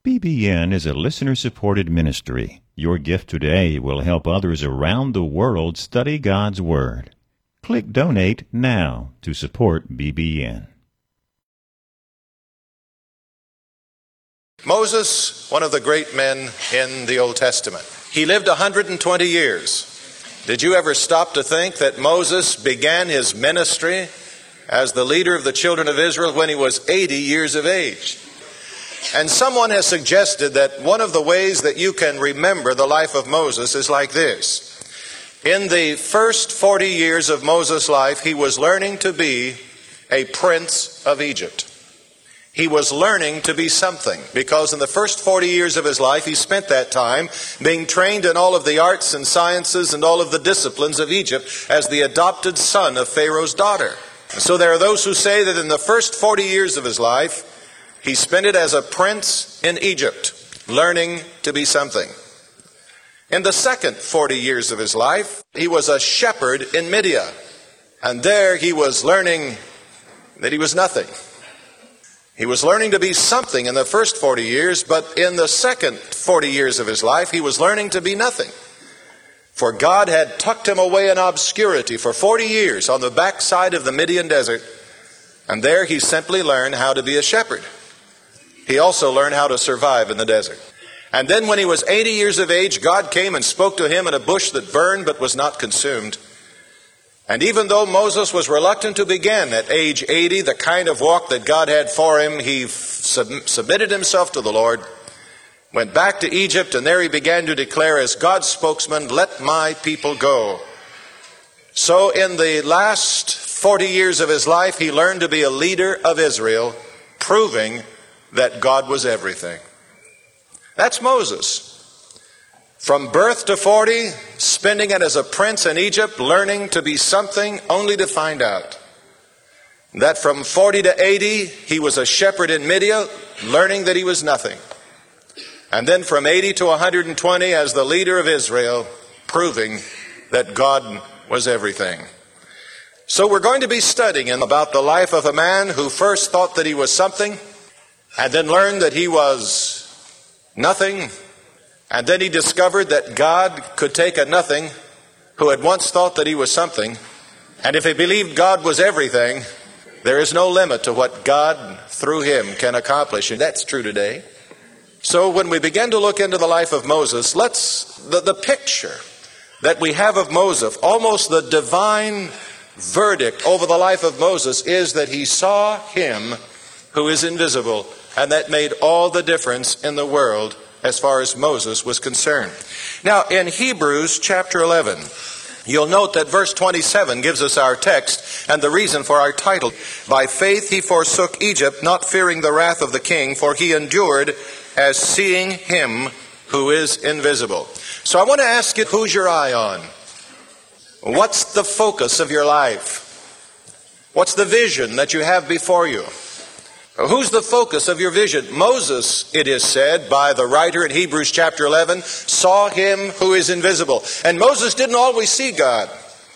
BBN is a listener-supported ministry. Your gift today will help others around the world study God's Word. Click Donate now to support BBN. Moses, one of the great men in the Old Testament. He lived 120 years. Did you ever stop to think that Moses began his ministry as the leader of the children of Israel when he was 80 years of age? And someone has suggested that one of the ways that you can remember the life of Moses is like this. In the first 40 years of Moses' life, he was learning to be a prince of Egypt. He was learning to be something, because in the first 40 years of his life, he spent that time being trained in all of the arts and sciences and all of the disciplines of Egypt as the adopted son of Pharaoh's daughter. So there are those who say that in the first 40 years of his life, he spent it as a prince in Egypt, learning to be something. In the second 40 years of his life, he was a shepherd in Midian. And there he was learning that he was nothing. He was learning to be something in the first 40 years, but in the second 40 years of his life, he was learning to be nothing. For God had tucked him away in obscurity for 40 years on the backside of the Midian desert. And there he simply learned how to be a shepherd. He also learned how to survive in the desert. And then when he was 80 years of age, God came and spoke to him in a bush that burned but was not consumed. And even though Moses was reluctant to begin at age 80, the kind of walk that God had for him, he submitted himself to the Lord, went back to Egypt, and there he began to declare as God's spokesman, "Let my people go." So in the last 40 years of his life, he learned to be a leader of Israel, proving that God was everything. That's Moses. From birth to 40, spending it as a prince in Egypt, learning to be something, only to find out that from 40 to 80, he was a shepherd in Midian, learning that he was nothing. And then from 80 to 120, as the leader of Israel, proving that God was everything. So we're going to be studying about the life of a man who first thought that he was something, and then learned that he was nothing. And then he discovered that God could take a nothing who had once thought that he was something. And if he believed God was everything, there is no limit to what God, through him, can accomplish. And that's true today. So when we begin to look into the life of Moses, the picture that we have of Moses, almost the divine verdict over the life of Moses, is that he saw him who is invisible. And that made all the difference in the world as far as Moses was concerned. Now, in Hebrews chapter 11, you'll note that verse 27 gives us our text and the reason for our title. By faith he forsook Egypt, not fearing the wrath of the king, for he endured as seeing him who is invisible. So I want to ask you, who's your eye on? What's the focus of your life? What's the vision that you have before you? Who's the focus of your vision? Moses, it is said by the writer in Hebrews chapter 11, saw him who is invisible. And Moses didn't always see God.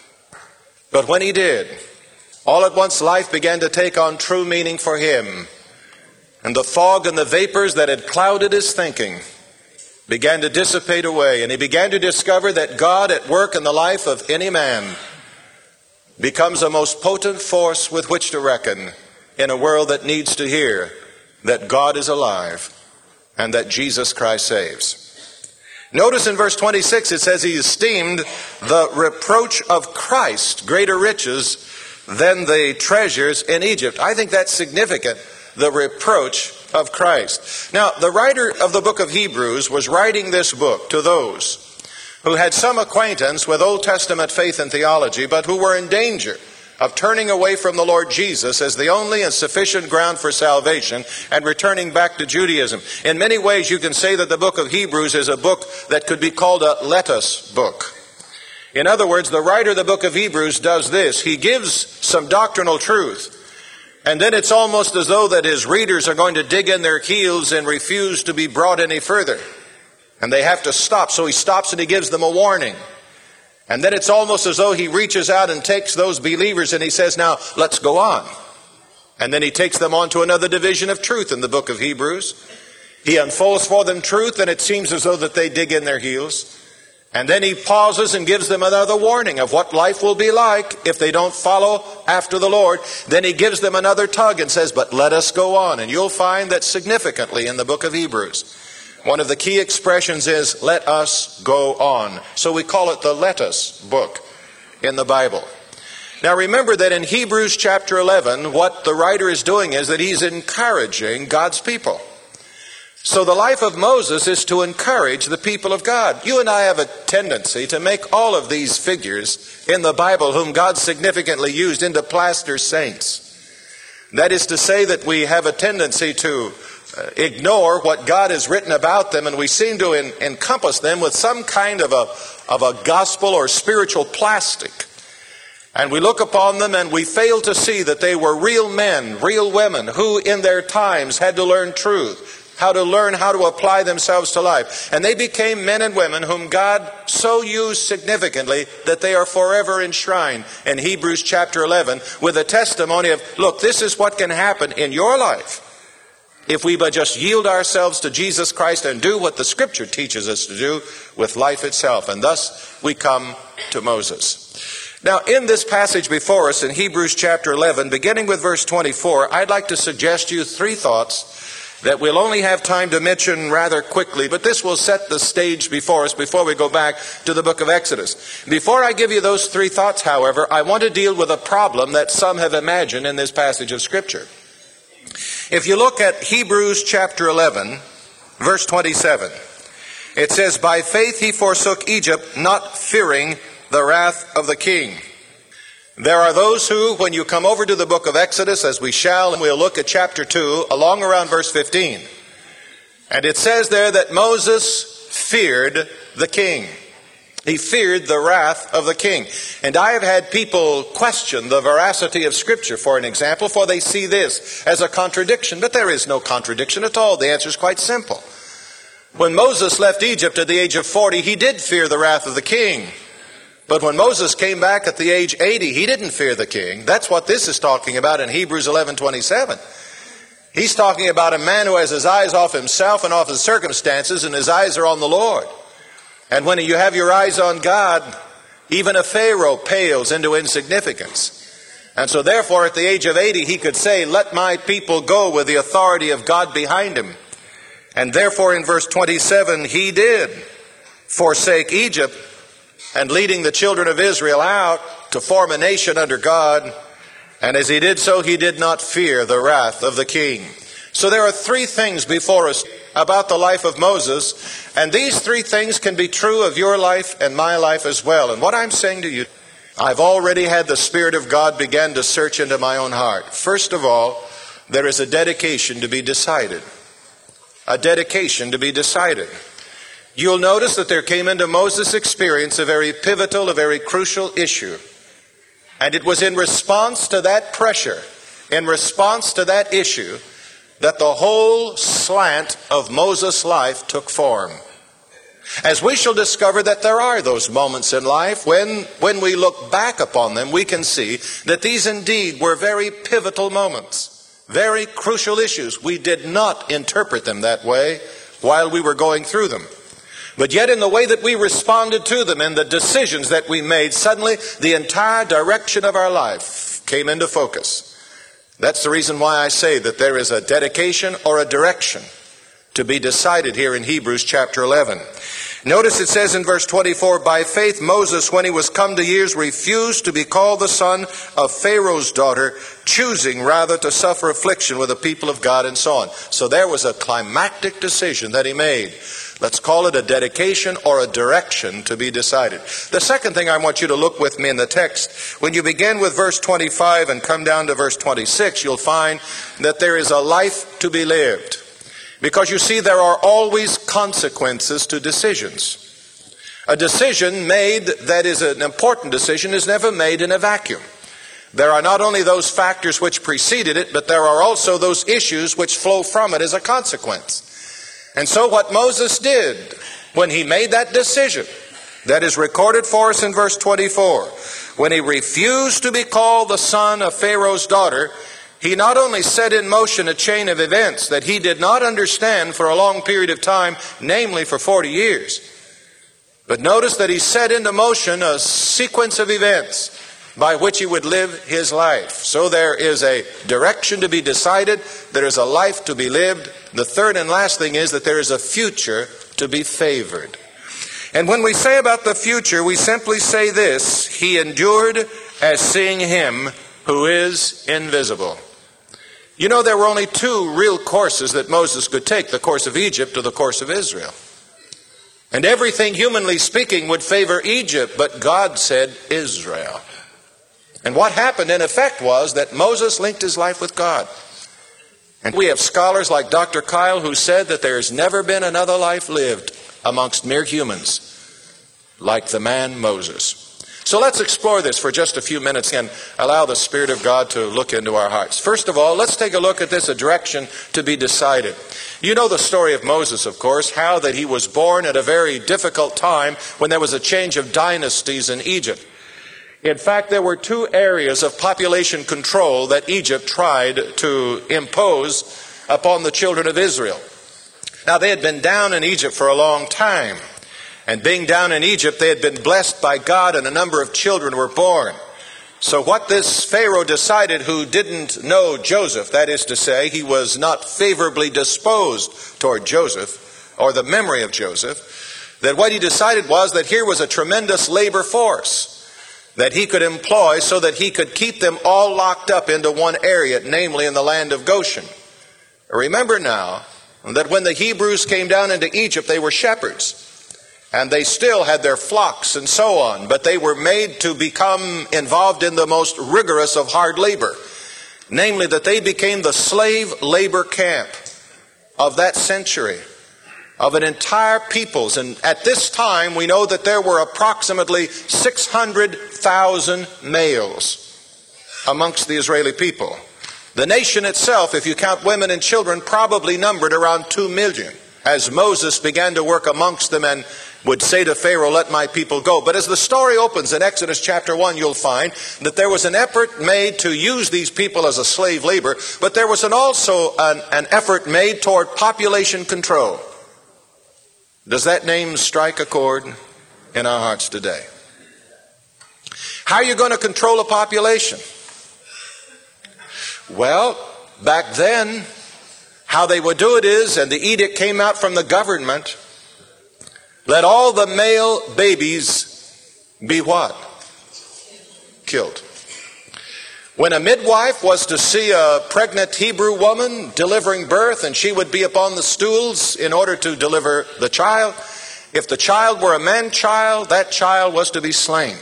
But when he did, all at once life began to take on true meaning for him. And the fog and the vapors that had clouded his thinking began to dissipate away. And he began to discover that God at work in the life of any man becomes a most potent force with which to reckon in a world that needs to hear that God is alive and that Jesus Christ saves. Notice in verse 26 it says he esteemed the reproach of Christ greater riches than the treasures in Egypt. I think that's significant, the reproach of Christ. Now, the writer of the book of Hebrews was writing this book to those who had some acquaintance with Old Testament faith and theology, but who were in danger of turning away from the Lord Jesus as the only and sufficient ground for salvation and returning back to Judaism. In many ways, you can say that the book of Hebrews is a book that could be called a let us book. In other words, the writer of the book of Hebrews does this. He gives some doctrinal truth, and then it's almost as though that his readers are going to dig in their heels and refuse to be brought any further. And they have to stop. So he stops and he gives them a warning. And then it's almost as though he reaches out and takes those believers and he says, now, let's go on. And then he takes them on to another division of truth in the book of Hebrews. He unfolds for them truth, and it seems as though that they dig in their heels. And then he pauses and gives them another warning of what life will be like if they don't follow after the Lord. Then he gives them another tug and says, but let us go on. And you'll find that significantly in the book of Hebrews, one of the key expressions is, let us go on. So we call it the let us book in the Bible. Now remember that in Hebrews chapter 11, what the writer is doing is that he's encouraging God's people. So the life of Moses is to encourage the people of God. You and I have a tendency to make all of these figures in the Bible whom God significantly used into plaster saints. That is to say that we have a tendency to ignore what God has written about them, and we seem to encompass them with some kind of a gospel or spiritual plastic. And we look upon them and we fail to see that they were real men, real women, who in their times had to learn truth, how to apply themselves to life. And they became men and women whom God so used significantly that they are forever enshrined in Hebrews chapter 11 with a testimony of, look, this is what can happen in your life if we but just yield ourselves to Jesus Christ and do what the Scripture teaches us to do with life itself. And thus we come to Moses. Now, in this passage before us in Hebrews chapter 11, beginning with verse 24, I'd like to suggest to you three thoughts that we'll only have time to mention rather quickly, but this will set the stage before us before we go back to the book of Exodus. Before I give you those three thoughts, however, I want to deal with a problem that some have imagined in this passage of Scripture. If you look at Hebrews chapter 11, verse 27, it says, by faith he forsook Egypt, not fearing the wrath of the king. There are those who, when you come over to the book of Exodus, as we shall, and we'll look at chapter 2, along around verse 15. And it says there that Moses feared the king. He feared the wrath of the king. And I have had people question the veracity of Scripture, for an example, for they see this as a contradiction. But there is no contradiction at all. The answer is quite simple. When Moses left Egypt at the age of 40, he did fear the wrath of the king. But when Moses came back at the age 80, he didn't fear the king. That's what this is talking about in Hebrews 11:27. He's talking about a man who has his eyes off himself and off his circumstances, and his eyes are on the Lord. And when you have your eyes on God, even a Pharaoh pales into insignificance. And so therefore, at the age of 80, he could say, let my people go with the authority of God behind him. And therefore, in verse 27, he did forsake Egypt, and leading the children of Israel out to form a nation under God. And as he did so, he did not fear the wrath of the king. So there are three things before us about the life of Moses. And these three things can be true of your life and my life as well. And what I'm saying to you, I've already had the Spirit of God begin to search into my own heart. First of all, there is a dedication to be decided. A dedication to be decided. You'll notice that there came into Moses' experience a very pivotal, a very crucial issue. And it was in response to that pressure, in response to that issue, that the whole slant of Moses' life took form. As we shall discover that there are those moments in life when we look back upon them, we can see that these indeed were very pivotal moments, very crucial issues. We did not interpret them that way while we were going through them. But yet in the way that we responded to them and the decisions that we made, suddenly the entire direction of our life came into focus. That's the reason why I say that there is a dedication or a direction to be decided here in Hebrews chapter 11. Notice it says in verse 24, by faith Moses, when he was come to years, refused to be called the son of Pharaoh's daughter, choosing rather to suffer affliction with the people of God, and so on. So there was a climactic decision that he made. Let's call it a dedication or a direction to be decided. The second thing I want you to look with me in the text, when you begin with verse 25 and come down to verse 26, you'll find that there is a life to be lived. Because you see, there are always consequences to decisions. A decision made that is an important decision is never made in a vacuum. There are not only those factors which preceded it, but there are also those issues which flow from it as a consequence. And so what Moses did when he made that decision, that is recorded for us in verse 24, when he refused to be called the son of Pharaoh's daughter, he not only set in motion a chain of events that he did not understand for a long period of time, namely for 40 years, but notice that he set into motion a sequence of events by which he would live his life. So there is a direction to be decided, there is a life to be lived. The third and last thing is that there is a future to be favored. And when we say about the future, we simply say this: he endured as seeing him who is invisible. You know, there were only two real courses that Moses could take, the course of Egypt or the course of Israel. And everything, humanly speaking, would favor Egypt, but God said Israel. And what happened in effect was that Moses linked his life with God. And we have scholars like Dr. Kyle who said that there has never been another life lived amongst mere humans like the man Moses. So let's explore this for just a few minutes and allow the Spirit of God to look into our hearts. First of all, let's take a look at this, a direction to be decided. You know the story of Moses, of course, how that he was born at a very difficult time when there was a change of dynasties in Egypt. In fact, there were two areas of population control that Egypt tried to impose upon the children of Israel. Now, they had been down in Egypt for a long time. And being down in Egypt, they had been blessed by God, and a number of children were born. So what this Pharaoh decided, who didn't know Joseph, that is to say, he was not favorably disposed toward Joseph, or the memory of Joseph, that what he decided was that here was a tremendous labor force that he could employ so that he could keep them all locked up into one area, namely in the land of Goshen. Remember now that when the Hebrews came down into Egypt, they were shepherds. And they still had their flocks and so on, but they were made to become involved in the most rigorous of hard labor. Namely, that they became the slave labor camp of that century, of an entire peoples. And at this time, we know that there were approximately 600,000 males amongst the Israeli people. The nation itself, if you count women and children, probably numbered around 2 million. As Moses began to work amongst them and would say to Pharaoh, "Let my people go." But as the story opens in Exodus chapter 1, you'll find that there was an effort made to use these people as a slave labor, but there was also an effort made toward population control. Does that name strike a chord in our hearts today? How are you going to control a population? Well, back then, how they would do it is, and the edict came out from the government, let all the male babies be what? Killed. When a midwife was to see a pregnant Hebrew woman delivering birth, and she would be upon the stools in order to deliver the child, if the child were a man-child, that child was to be slain.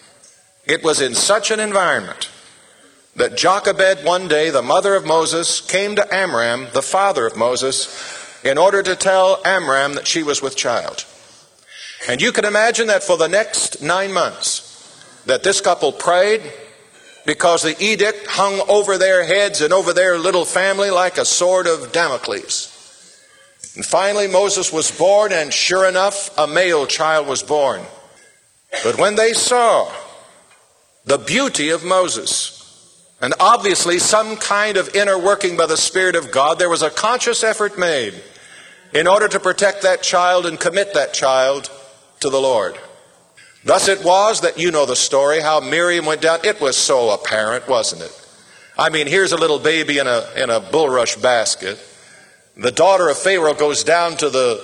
It was in such an environment that Jochebed, one day, the mother of Moses, came to Amram, the father of Moses, in order to tell Amram that she was with child. And you can imagine that for the next 9 months, that this couple prayed, because the edict hung over their heads and over their little family like a sword of Damocles. And finally Moses was born, and sure enough, a male child was born. But when they saw the beauty of Moses, and obviously some kind of inner working by the Spirit of God, there was a conscious effort made in order to protect that child and commit that child to the Lord. Thus it was that, you know the story, how Miriam went down. It was so apparent, wasn't it? I mean, here's a little baby in a bulrush basket. The daughter of Pharaoh goes down to the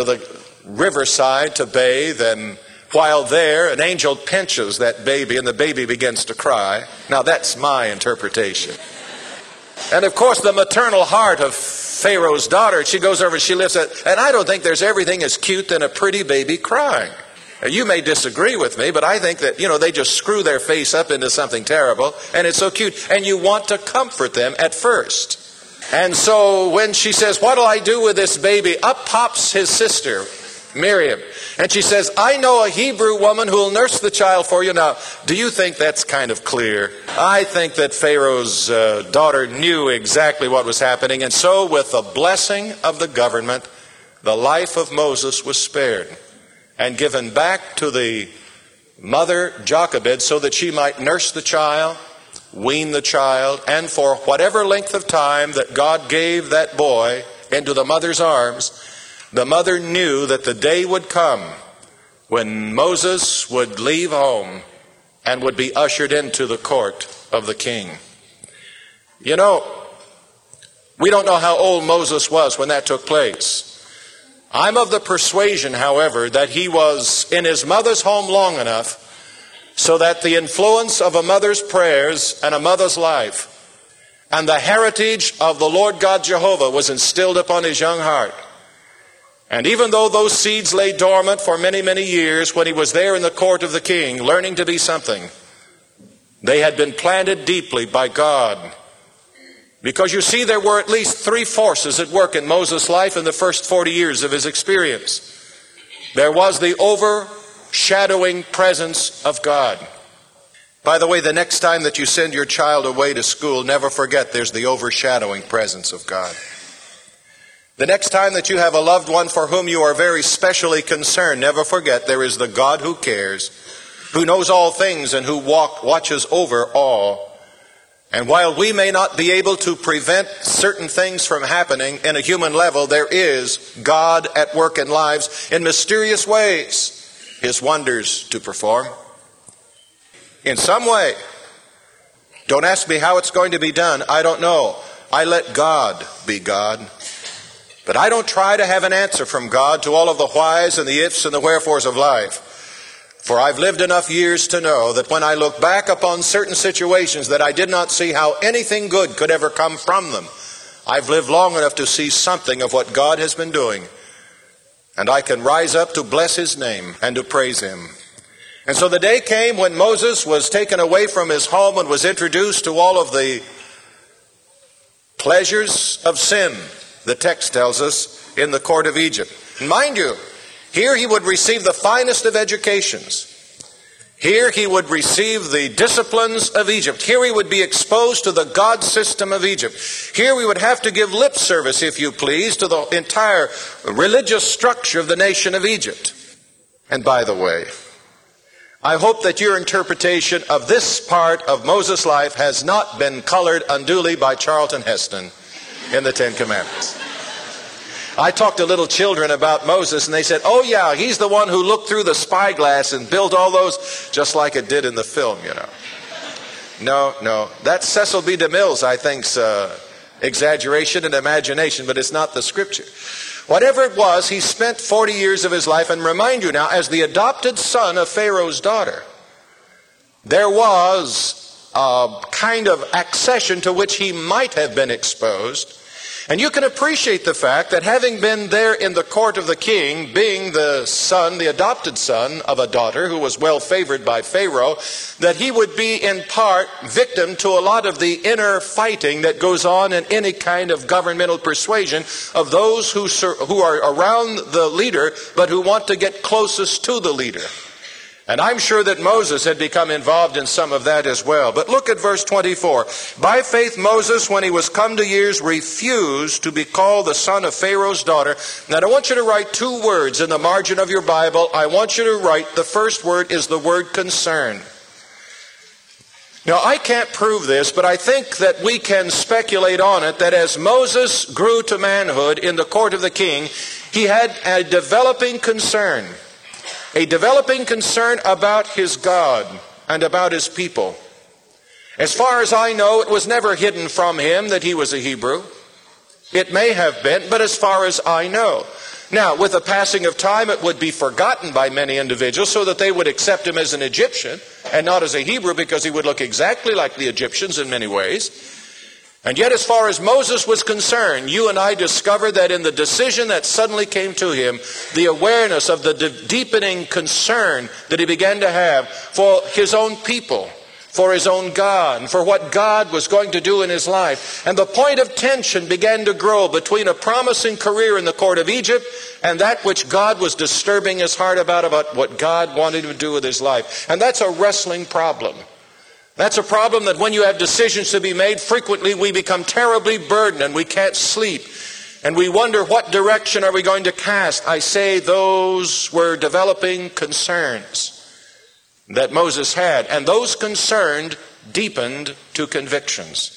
riverside to bathe, and while there, an angel pinches that baby, and the baby begins to cry. Now that's my interpretation. And of course, the maternal heart of Pharaoh's daughter, she goes over and she lifts it. And I don't think there's everything as cute than a pretty baby crying. Now, you may disagree with me, but I think that, they just screw their face up into something terrible, and it's so cute. And you want to comfort them at first. And so when she says, "What'll I do with this baby?" up pops his sister, Miriam. And she says, "I know a Hebrew woman who will nurse the child for you." Now, do you think that's kind of clear? I think that Pharaoh's daughter knew exactly what was happening. And so with the blessing of the government, the life of Moses was spared and given back to the mother Jochebed so that she might nurse the child, wean the child, and for whatever length of time that God gave that boy into the mother's arms, the mother knew that the day would come when Moses would leave home and would be ushered into the court of the king. You know, we don't know how old Moses was when that took place. I'm of the persuasion, however, that he was in his mother's home long enough so that the influence of a mother's prayers and a mother's life and the heritage of the Lord God Jehovah was instilled upon his young heart. And even though those seeds lay dormant for many, many years, when he was there in the court of the king, learning to be something, they had been planted deeply by God. Because you see, there were at least three forces at work in Moses' life in the first 40 years of his experience. There was the overshadowing presence of God. By the way, the next time that you send your child away to school, never forget there's the overshadowing presence of God. The next time that you have a loved one for whom you are very specially concerned, never forget there is the God who cares, who knows all things, and who watches over all. And while we may not be able to prevent certain things from happening in a human level, there is God at work in lives in mysterious ways, his wonders to perform. In some way, don't ask me how it's going to be done. I don't know. I let God be God. But I don't try to have an answer from God to all of the whys and the ifs and the wherefores of life. For I've lived enough years to know that when I look back upon certain situations that I did not see how anything good could ever come from them, I've lived long enough to see something of what God has been doing. And I can rise up to bless his name and to praise him. And so the day came when Moses was taken away from his home and was introduced to all of the pleasures of sin, the text tells us, in the court of Egypt. And mind you, here he would receive the finest of educations. Here he would receive the disciplines of Egypt. Here he would be exposed to the God system of Egypt. Here we would have to give lip service, if you please, to the entire religious structure of the nation of Egypt. And by the way, I hope that your interpretation of this part of Moses' life has not been colored unduly by Charlton Heston in the Ten Commandments. I talked to little children about Moses, and they said, oh yeah, he's the one who looked through the spyglass and built all those, just like it did in the film, you know. No, that's Cecil B. DeMille's, I think's exaggeration and imagination, but it's not the scripture. Whatever it was, he spent 40 years of his life, and remind you now, as the adopted son of Pharaoh's daughter, there was a kind of accession to which he might have been exposed. And you can appreciate the fact that having been there in the court of the king, being the son, the adopted son of a daughter who was well favored by Pharaoh, that he would be in part victim to a lot of the inner fighting that goes on in any kind of governmental persuasion of those who are around the leader but who want to get closest to the leader. And I'm sure that Moses had become involved in some of that as well. But look at verse 24. By faith Moses, when he was come to years, refused to be called the son of Pharaoh's daughter. Now I want you to write two words in the margin of your Bible. I want you to write, the first word is the word concern. Now I can't prove this, but I think that we can speculate on it, that as Moses grew to manhood in the court of the king, he had a developing concern. A developing concern about his God and about his people. As far as I know, it was never hidden from him that he was a Hebrew. It may have been, but as far as I know. Now, with the passing of time, it would be forgotten by many individuals so that they would accept him as an Egyptian and not as a Hebrew, because he would look exactly like the Egyptians in many ways. And yet, as far as Moses was concerned, you and I discovered that in the decision that suddenly came to him, the awareness of the deepening concern that he began to have for his own people, for his own God, and for what God was going to do in his life. And the point of tension began to grow between a promising career in the court of Egypt and that which God was disturbing his heart about what God wanted him to do with his life. And that's a wrestling problem. That's a problem that when you have decisions to be made, frequently we become terribly burdened and we can't sleep. And we wonder, what direction are we going to cast? I say those were developing concerns that Moses had. And those concerns deepened to convictions.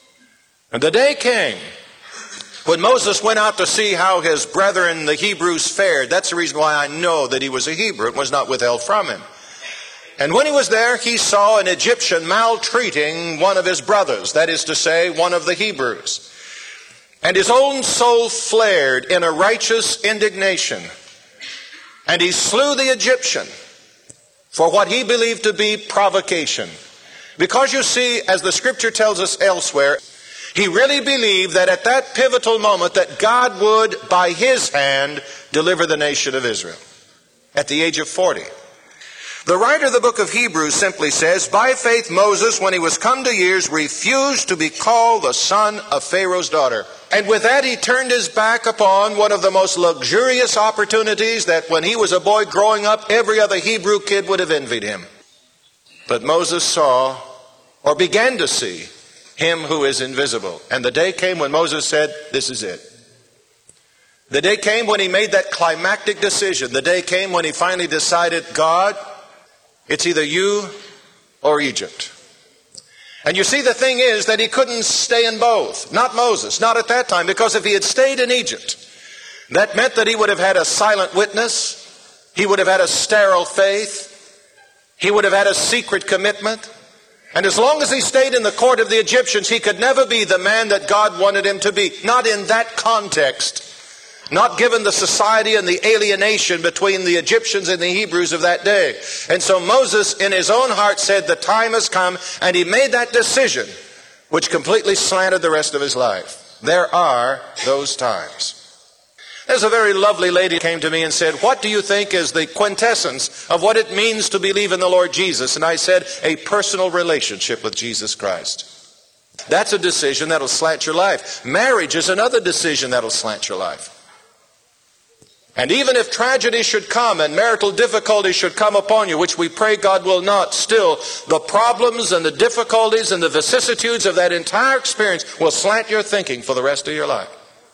And the day came when Moses went out to see how his brethren, the Hebrews, fared. That's the reason why I know that he was a Hebrew. It was not withheld from him. And when he was there, he saw an Egyptian maltreating one of his brothers, that is to say, one of the Hebrews. And his own soul flared in a righteous indignation. And he slew the Egyptian for what he believed to be provocation. Because you see, as the scripture tells us elsewhere, he really believed that at that pivotal moment that God would, by his hand, deliver the nation of Israel at the age of 40. The writer of the book of Hebrews simply says, by faith Moses, when he was come to years, refused to be called the son of Pharaoh's daughter. And with that he turned his back upon one of the most luxurious opportunities that when he was a boy growing up, every other Hebrew kid would have envied him. But Moses saw, or began to see, him who is invisible. And the day came when Moses said, this is it. The day came when he made that climactic decision. The day came when he finally decided, God, it's either you or Egypt. And you see, the thing is that he couldn't stay in both. Not Moses, not at that time, because if he had stayed in Egypt, that meant that he would have had a silent witness, he would have had a sterile faith, he would have had a secret commitment. And as long as he stayed in the court of the Egyptians, he could never be the man that God wanted him to be. Not in that context. Not given the society and the alienation between the Egyptians and the Hebrews of that day. And so Moses in his own heart said the time has come, and he made that decision which completely slanted the rest of his life. There are those times. There's a very lovely lady who came to me and said, what do you think is the quintessence of what it means to believe in the Lord Jesus? And I said, a personal relationship with Jesus Christ. That's a decision that'll slant your life. Marriage is another decision that'll slant your life. And even if tragedy should come and marital difficulties should come upon you, which we pray God will not, still the problems and the difficulties and the vicissitudes of that entire experience will slant your thinking for the rest of your life.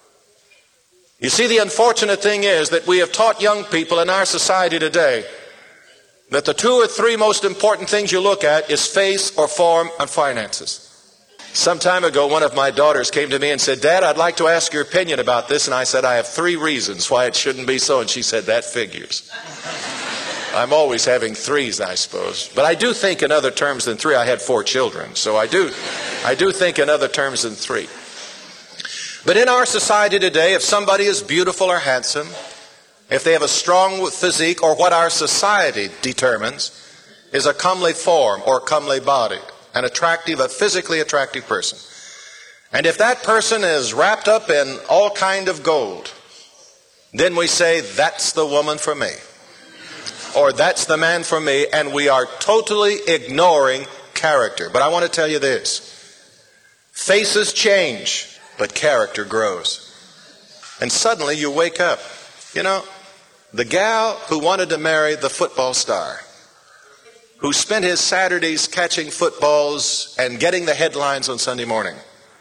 You see, the unfortunate thing is that we have taught young people in our society today that the 2 or 3 most important things you look at is face or form and finances. Some time ago, one of my daughters came to me and said, Dad, I'd like to ask your opinion about this. And I said, I have 3 reasons why it shouldn't be so. And she said, that figures. I'm always having 3s, I suppose. But I do think in other terms than 3. I had 4 children, so I do think in other terms than 3. But in our society today, if somebody is beautiful or handsome, if they have a strong physique, or what our society determines is a comely form or comely body, an attractive, a physically attractive person. And if that person is wrapped up in all kind of gold, then we say, that's the woman for me. Or that's the man for me, and we are totally ignoring character. But I want to tell you this. Faces change, but character grows. And suddenly you wake up. You know, the gal who wanted to marry the football star, who spent his Saturdays catching footballs and getting the headlines on Sunday morning,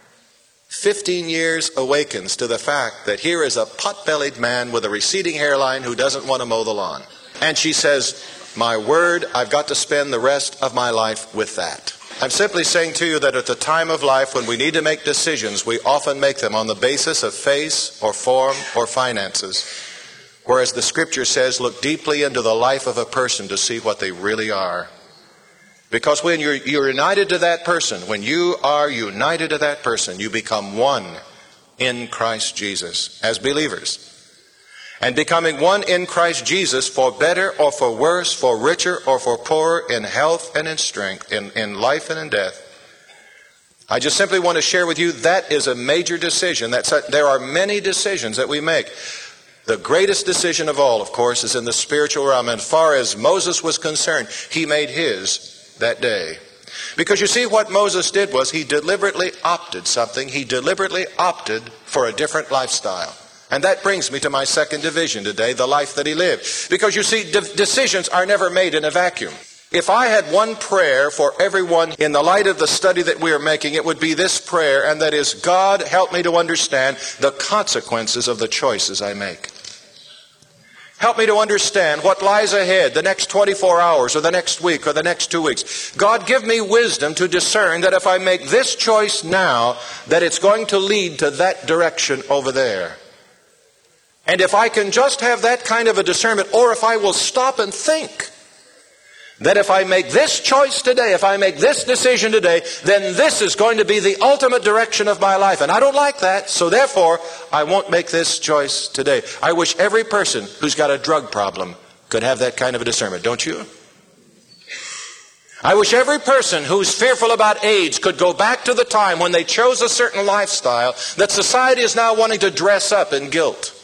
15 years awakens to the fact that here is a pot-bellied man with a receding hairline who doesn't want to mow the lawn. And she says, my word, I've got to spend the rest of my life with that. I'm simply saying to you that at the time of life when we need to make decisions, we often make them on the basis of face or form or finances. Whereas the scripture says, look deeply into the life of a person to see what they really are. Because when you're united to that person, when you are united to that person, you become one in Christ Jesus as believers. And becoming one in Christ Jesus for better or for worse, for richer or for poorer, in health and in strength, in life and in death. I just simply want to share with you that is a major decision. There are many decisions that we make. The greatest decision of all, of course, is in the spiritual realm. And as far as Moses was concerned, he made his that day. Because you see, what Moses did was he deliberately opted something. He deliberately opted for a different lifestyle. And that brings me to my second division today, the life that he lived. Because you see, decisions are never made in a vacuum. If I had one prayer for everyone in the light of the study that we are making, it would be this prayer, and that is, God, help me to understand the consequences of the choices I make. Help me to understand what lies ahead, the next 24 hours or the next week or the next 2 weeks. God, give me wisdom to discern that if I make this choice now, that it's going to lead to that direction over there. And if I can just have that kind of a discernment, or if I will stop and think that if I make this choice today, if I make this decision today, then this is going to be the ultimate direction of my life. And I don't like that, so therefore, I won't make this choice today. I wish every person who's got a drug problem could have that kind of a discernment, don't you? I wish every person who's fearful about AIDS could go back to the time when they chose a certain lifestyle that society is now wanting to dress up in guilt.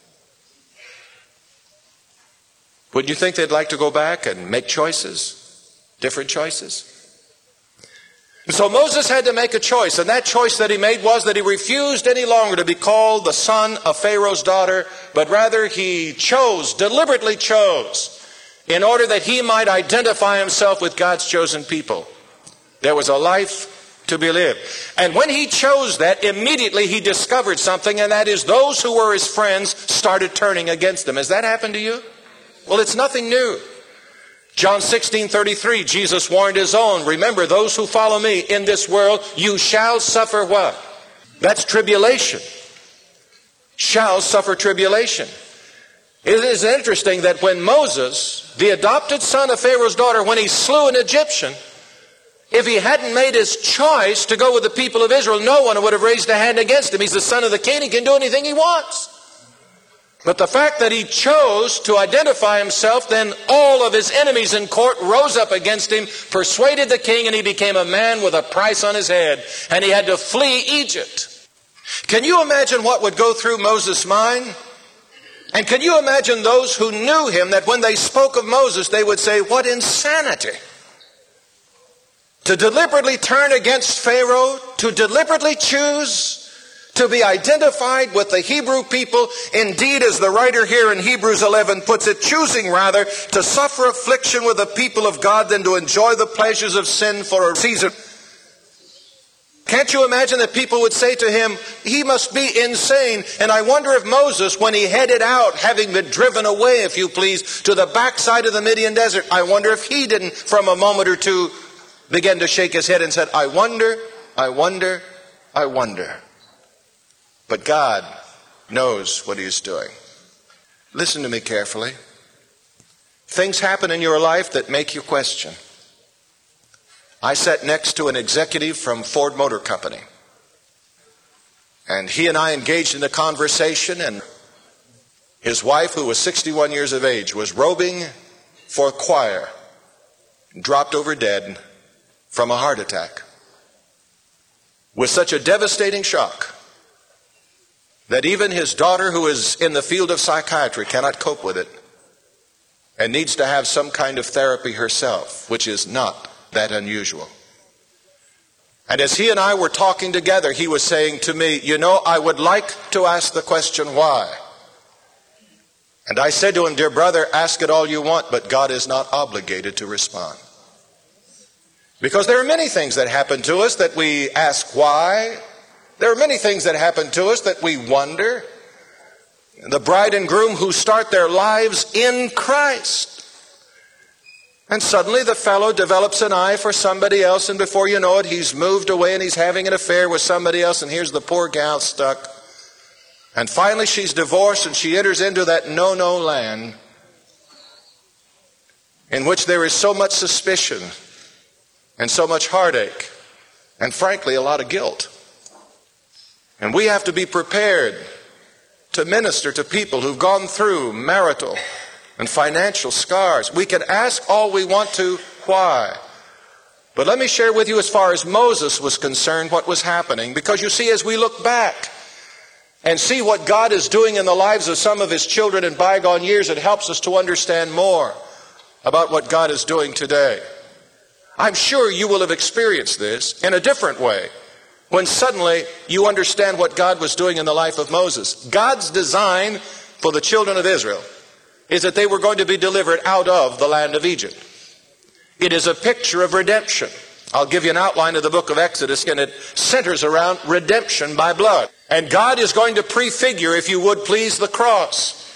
Wouldn't you think they'd like to go back and make choices, different choices? And so Moses had to make a choice, and that choice that he made was that he refused any longer to be called the son of Pharaoh's daughter, but rather he chose, deliberately chose, in order that he might identify himself with God's chosen people. There was a life to be lived. And when he chose that, immediately he discovered something, and that is those who were his friends started turning against him. Has that happened to you? Well, it's nothing new. John 16:33, Jesus warned his own, remember, those who follow me in this world, you shall suffer what? That's tribulation. Shall suffer tribulation. It is interesting that when Moses, the adopted son of Pharaoh's daughter, when he slew an Egyptian, if he hadn't made his choice to go with the people of Israel, no one would have raised a hand against him. He's the son of the king. He can do anything he wants. But the fact that he chose to identify himself, then all of his enemies in court rose up against him, persuaded the king, and he became a man with a price on his head, and he had to flee Egypt. Can you imagine what would go through Moses' mind? And can you imagine those who knew him, that when they spoke of Moses, they would say, what insanity! To deliberately turn against Pharaoh, to deliberately choose to be identified with the Hebrew people, indeed, as the writer here in Hebrews 11 puts it, choosing rather to suffer affliction with the people of God than to enjoy the pleasures of sin for a season. Can't you imagine that people would say to him, he must be insane? And I wonder if Moses, when he headed out, having been driven away, if you please, to the backside of the Midian desert, I wonder if he didn't, from a moment or two, begin to shake his head and said, I wonder, I wonder, I wonder. But God knows what he is doing. Listen to me carefully. Things happen in your life that make you question. I sat next to an executive from Ford Motor Company. And he and I engaged in a conversation, and his wife, who was 61 years of age, was robing for choir, dropped over dead from a heart attack. With such a devastating shock that even his daughter, who is in the field of psychiatry, cannot cope with it and needs to have some kind of therapy herself, which is not that unusual. And as he and I were talking together, he was saying to me, you know, I would like to ask the question, why? And I said to him, dear brother, ask it all you want, but God is not obligated to respond. Because there are many things that happen to us that we ask why. There are many things that happen to us that we wonder. The bride and groom who start their lives in Christ. And suddenly the fellow develops an eye for somebody else, and before you know it, he's moved away and he's having an affair with somebody else, and here's the poor gal stuck. And finally she's divorced, and she enters into that no-no land in which there is so much suspicion and so much heartache and frankly a lot of guilt. And we have to be prepared to minister to people who've gone through marital and financial scars. We can ask all we want to, why? But let me share with you, as far as Moses was concerned, what was happening. Because you see, as we look back and see what God is doing in the lives of some of his children in bygone years, it helps us to understand more about what God is doing today. I'm sure you will have experienced this in a different way when suddenly you understand what God was doing in the life of Moses. God's design for the children of Israel is that they were going to be delivered out of the land of Egypt. It is a picture of redemption. I'll give you an outline of the book of Exodus, and it centers around redemption by blood. And God is going to prefigure, if you would please, the cross.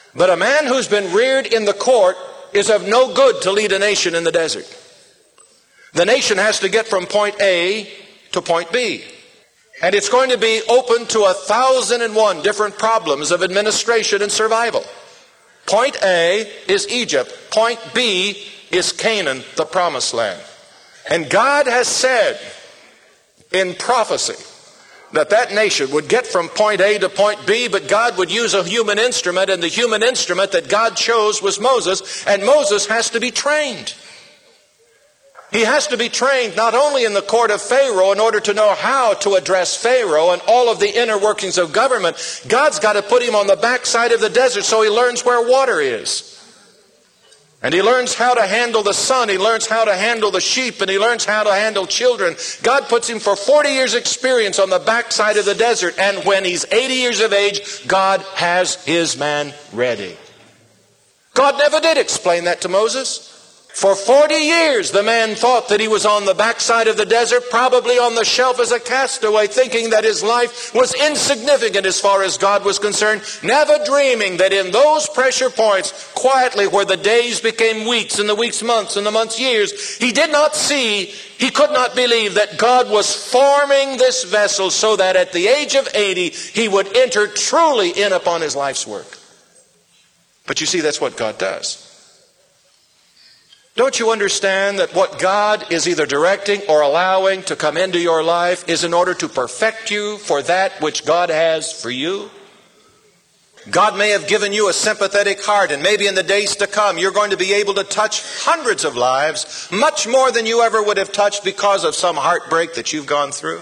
But a man who's been reared in the court is of no good to lead a nation in the desert. The nation has to get from point A to point B. And it's going to be open to 1,001 different problems of administration and survival. Point A is Egypt. Point B is Canaan, the promised land. And God has said in prophecy that that nation would get from point A to point B, but God would use a human instrument, and the human instrument that God chose was Moses, and Moses has to be trained. He has to be trained not only in the court of Pharaoh in order to know how to address Pharaoh and all of the inner workings of government. God's got to put him on the backside of the desert so he learns where water is. And he learns how to handle the sun, he learns how to handle the sheep, and he learns how to handle children. God puts him for 40 years experience on the backside of the desert, and when he's 80 years of age, God has his man ready. God never did explain that to Moses. For 40 years, the man thought that he was on the backside of the desert, probably on the shelf as a castaway, thinking that his life was insignificant as far as God was concerned, never dreaming that in those pressure points, quietly where the days became weeks and the weeks months and the months years, he did not see, he could not believe that God was forming this vessel so that at the age of 80, he would enter truly in upon his life's work. But you see, that's what God does. Don't you understand that what God is either directing or allowing to come into your life is in order to perfect you for that which God has for you? God may have given you a sympathetic heart, and maybe in the days to come you're going to be able to touch hundreds of lives, much more than you ever would have touched because of some heartbreak that you've gone through.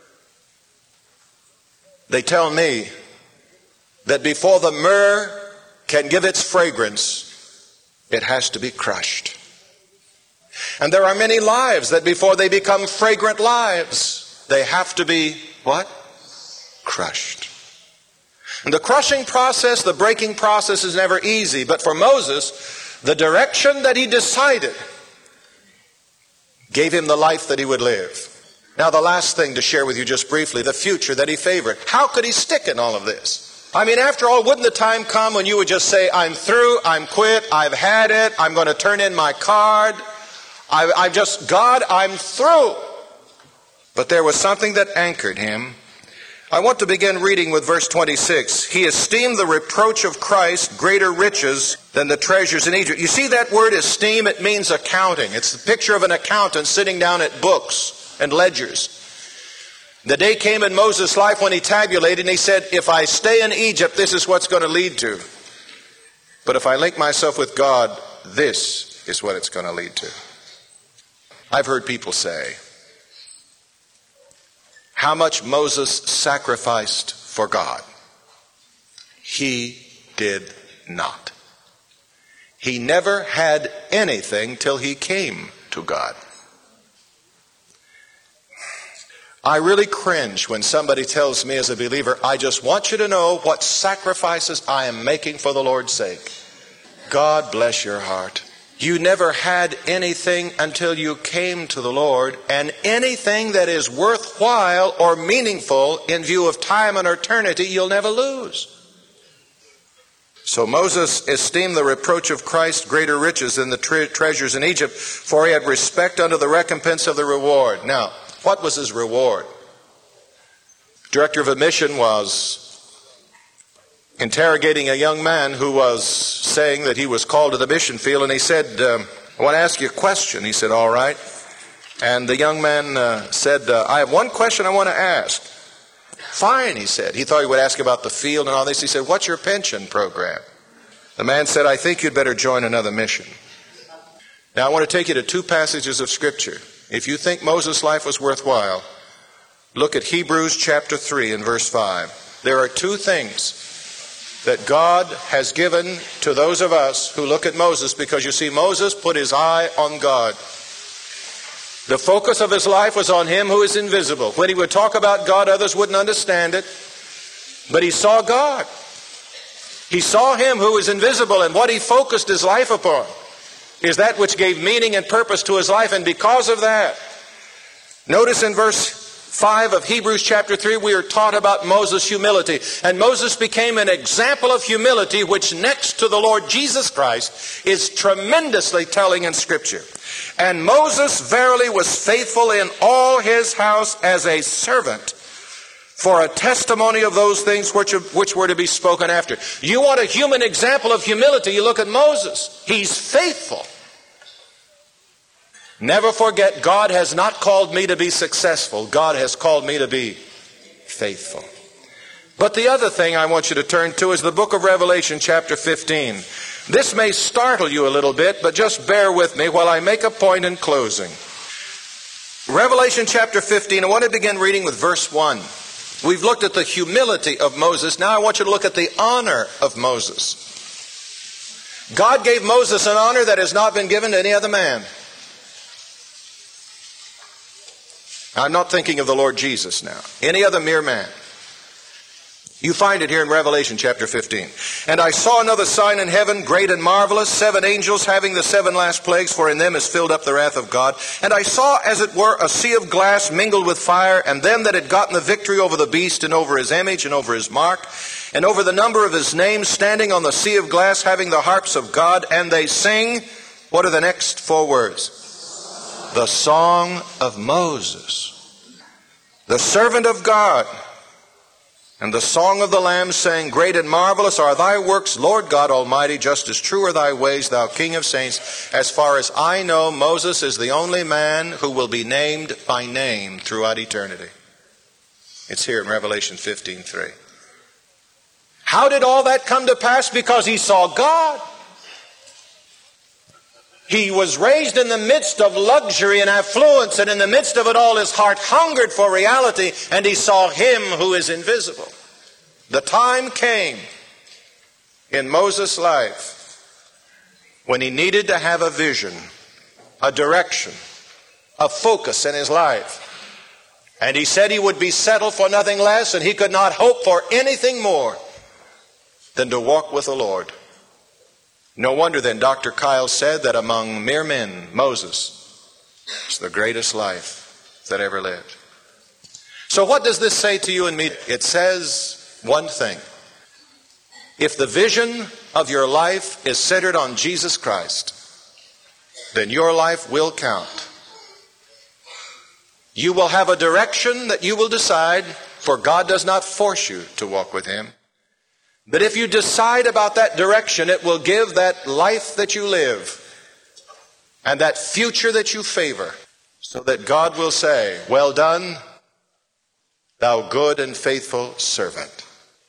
They tell me that before the myrrh can give its fragrance, it has to be crushed. And there are many lives that before they become fragrant lives, they have to be, what? Crushed. And the crushing process, the breaking process is never easy. But for Moses, the direction that he decided gave him the life that he would live. Now the last thing to share with you just briefly, the future that he favored. How could he stick in all of this? I mean, after all, wouldn't the time come when you would just say, I'm through, I'm quit, I've had it, I'm going to turn in my card. God, I'm through. But there was something that anchored him. I want to begin reading with verse 26. He esteemed the reproach of Christ greater riches than the treasures in Egypt. You see that word esteem? It means accounting. It's the picture of an accountant sitting down at books and ledgers. The day came in Moses' life when he tabulated and he said, if I stay in Egypt, this is what's going to lead to. But if I link myself with God, this is what it's going to lead to. I've heard people say how much Moses sacrificed for God. He did not. He never had anything till he came to God. I really cringe when somebody tells me as a believer, I just want you to know what sacrifices I am making for the Lord's sake. God bless your heart. You never had anything until you came to the Lord, and anything that is worthwhile or meaningful in view of time and eternity, you'll never lose. So Moses esteemed the reproach of Christ greater riches than the treasures in Egypt, for he had respect unto the recompense of the reward. Now, what was his reward? Director of a mission was interrogating a young man who was saying that he was called to the mission field, and he said, I want to ask you a question. He said, all right. And the young man said, I have one question I want to ask. Fine, he said. He thought he would ask about the field and all this. He said, what's your pension program? The man said, I think you'd better join another mission. Now I want to take you to two passages of Scripture. If you think Moses' life was worthwhile, look at Hebrews chapter 3 and verse 5. There are two things that God has given to those of us who look at Moses, because you see, Moses put his eye on God. The focus of his life was on him who is invisible. When he would talk about God, others wouldn't understand it, but he saw God. He saw him who is invisible, and what he focused his life upon is that which gave meaning and purpose to his life. And because of that, notice in verse 5 of Hebrews chapter 3, we are taught about Moses' humility. And Moses became an example of humility, which next to the Lord Jesus Christ is tremendously telling in Scripture. And Moses verily was faithful in all his house as a servant, for a testimony of those things which were to be spoken after. You want a human example of humility, you look at Moses. He's faithful. Never forget, God has not called me to be successful. God has called me to be faithful. But the other thing I want you to turn to is the book of Revelation chapter 15. This may startle you a little bit, but just bear with me while I make a point in closing. Revelation chapter 15, I want to begin reading with verse 1. We've looked at the humility of Moses. Now I want you to look at the honor of Moses. God gave Moses an honor that has not been given to any other man. I'm not thinking of the Lord Jesus now. Any other mere man. You find it here in Revelation chapter 15. And I saw another sign in heaven, great and marvelous, 7 angels having the 7 last plagues, for in them is filled up the wrath of God. And I saw, as it were, a sea of glass mingled with fire, and them that had gotten the victory over the beast, and over his image, and over his mark, and over the number of his name, standing on the sea of glass, having the harps of God, and they sing, what are the next 4 words? The song of Moses, the servant of God. And the song of the Lamb, saying, great and marvelous are thy works, Lord God Almighty, just as true are thy ways, thou King of saints. As far as I know, Moses is the only man who will be named by name throughout eternity. It's here in Revelation 15:3. How did all that come to pass? Because he saw God. He was raised in the midst of luxury and affluence, and in the midst of it all his heart hungered for reality, and he saw him who is invisible. The time came in Moses' life when he needed to have a vision, a direction, a focus in his life. And he said he would be settled for nothing less, and he could not hope for anything more than to walk with the Lord. No wonder then Dr. Kyle said that among mere men, Moses is the greatest life that ever lived. So what does this say to you and me? It says one thing. If the vision of your life is centered on Jesus Christ, then your life will count. You will have a direction that you will decide, for God does not force you to walk with Him. But if you decide about that direction, it will give that life that you live and that future that you favor, so that God will say, well done, thou good and faithful servant.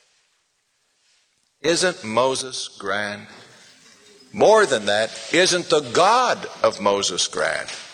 Isn't Moses grand? More than that, isn't the God of Moses grand?